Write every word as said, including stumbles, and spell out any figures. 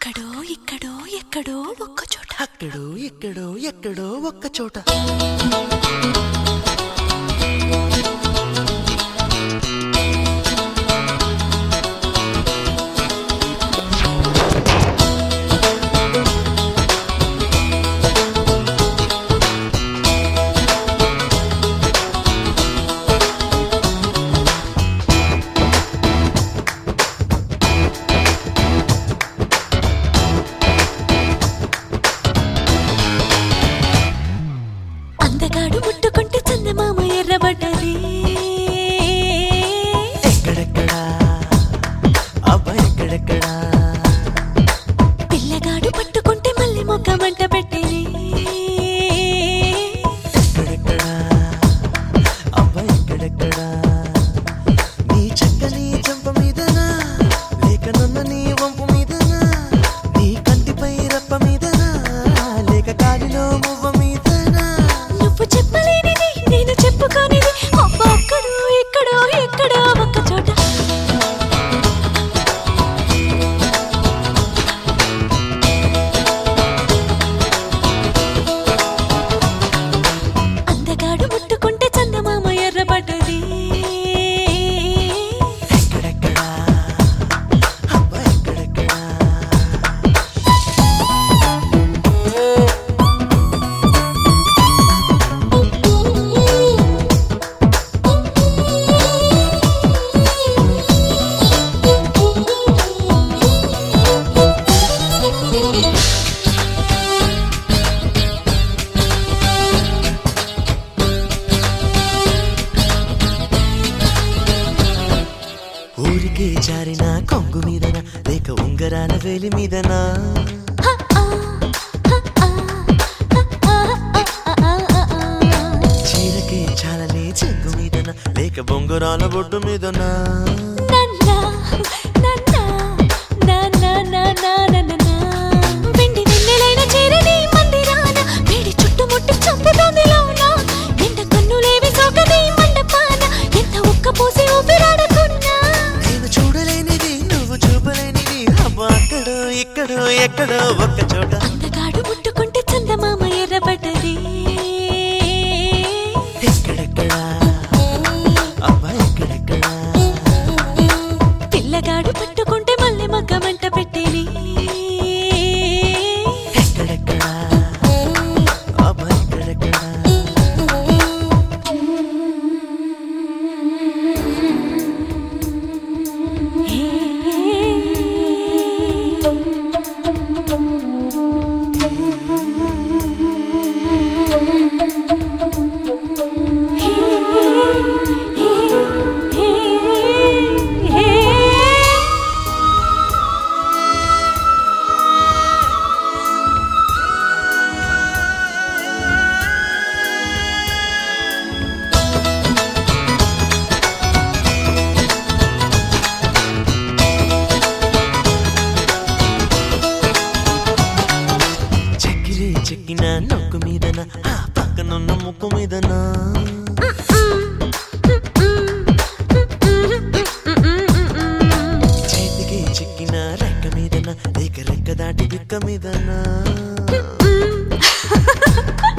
అక్కడో ఇక్కడో ఎక్కడో ఒక్క చోట అక్కడో ఇక్కడో ఎక్కడో ఒక్క చోట అందగాడు ముట్టుకుంటే చందమామ ఎర్రబడ్డది ఎక్కడెక్కడా అబ్బా ఎక్కడెక్కడా పిల్లగాడు పట్టుకుంటే మళ్ళీ మొక్క మంట పెట్టేది ఎక్కడెక్కడా అబ్బా ఎక్కడెక్కడా నీ చక్కని చెంప మీదనా లేక నన్ను నీ వంపు మీదనా నీ కంటిపై రప్ప మీదనా లేక కాలిలో మువ్వ మీదనా నువ్వు చెప్పలేనిది నేను చెప్పుకోనిది అబ్బ అక్కడో ఇక్కడో ఎక్కడో ఒక్క చోట అందగాడు ముట్టుకుంటే చందమామ ఎర్రబడ్డది ఎక్కడెక్కడా అబ్బా ఎక్కడెక్కడా ఊరికే జారిన కొంగు మీదనా లేక ఉంగరాల వేలి మీదనా చీరకే చాలనే చెంగు మీదనా లేక బొంగరాల బొడ్డు మీదనా నన్నా నన్నా నన్నా నన్నా నన్నా వెండి వెన్నెలైన చేరని మందిరాన వేడి చుట్టుముట్టి చంపుతోంది లోన ఎండ కన్నులేవి సోకది మండపాన ఎంత ఒక్క పోసి ఊపిరాడకున్నా నేను చూడలేనిది నువ్వు చూపలేనిది అబ్బా అక్కడో ఇక్కడో ఎక్కడో ఒక్క చోట అందగాడు ముట్టుకుంటే చందమామ ఎర్రబడ్డది ఎక్కడెక్కడా అబ్బా ఎక్కడెక్కడా పిల్లగాడు పట్టుకుంటే మళ్ళీ మగ్గ మంట పెట్టేది ఎక్కడెక్కడా అబ్బా ఎక్కడెక్కడా చెక్కిలి చెక్కిన నొక్కు మీదనా ఆ పక్కనున్న ముక్కు మీదనా చేతికి చెక్కిన రెక్క మీదనా లేక రెక్క దాటి దిక్క మీదనా